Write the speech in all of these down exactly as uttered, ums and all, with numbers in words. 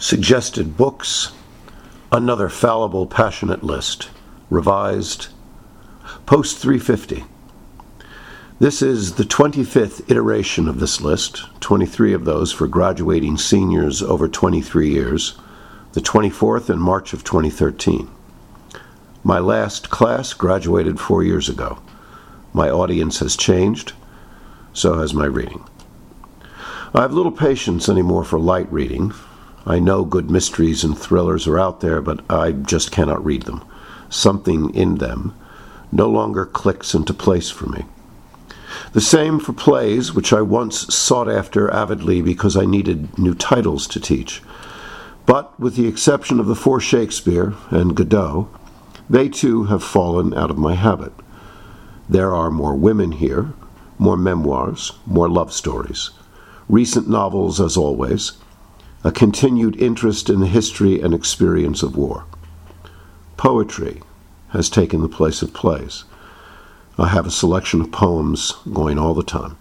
Suggested books, another fallible, passionate list, revised, post three fifty. This is the twenty-fifth iteration of this list, twenty-three of those for graduating seniors over twenty-three years, the twenty-fourth in March of twenty thirteen. My last class graduated four years ago. My audience has changed, so has my reading. I have little patience anymore for light reading. I know good mysteries and thrillers are out there, but I just cannot read them. Something in them no longer clicks into place for me. The same for plays, which I once sought after avidly because I needed new titles to teach. But with the exception of the four Shakespeare and Godot, they too have fallen out of my habit. There are more women here, more memoirs, more love stories, recent novels as always, a continued interest in the history and experience of war. Poetry has taken the place of plays. I have a selection of poems going all the time.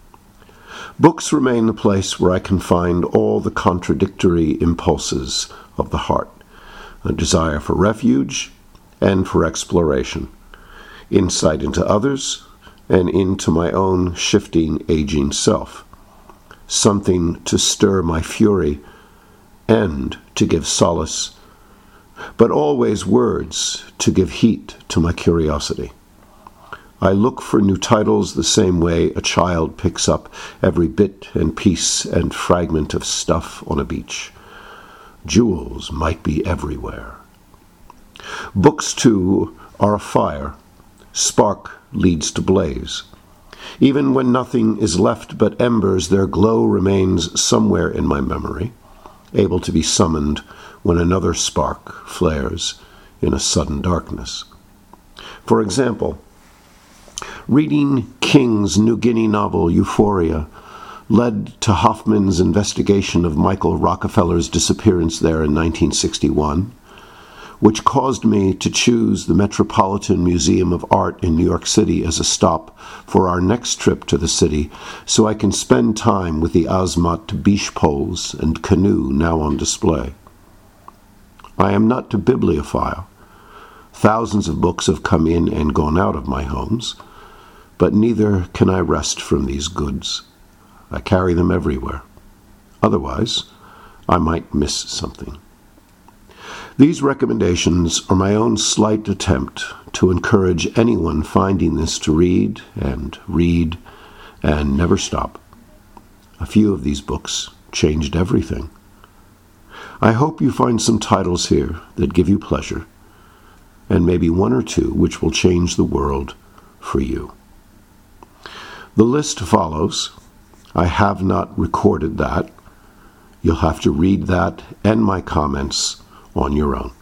Books remain the place where I can find all the contradictory impulses of the heart, a desire for refuge and for exploration, insight into others and into my own shifting, aging self, something to stir my fury and to give solace, but always words to give heat to my curiosity. I look for new titles the same way a child picks up every bit and piece and fragment of stuff on a beach. Jewels might be everywhere. Books, too, are a fire. Spark leads to blaze. Even when nothing is left but embers, their glow remains somewhere in my memory, able to be summoned when another spark flares in a sudden darkness. For example, reading King's New Guinea novel Euphoria led to Hoffman's investigation of Michael Rockefeller's disappearance there in nineteen sixty-one, which caused me to choose the Metropolitan Museum of Art in New York City as a stop for our next trip to the city, so I can spend time with the Asmat beach poles and canoe now on display. I am not a bibliophile. Thousands of books have come in and gone out of my homes, but neither can I rest from these goods. I carry them everywhere. Otherwise, I might miss something. These recommendations are my own slight attempt to encourage anyone finding this to read and read and never stop. A few of these books changed everything. I hope you find some titles here that give you pleasure, and maybe one or two which will change the world for you. The list follows. I have not recorded that. You'll have to read that and my comments on your own.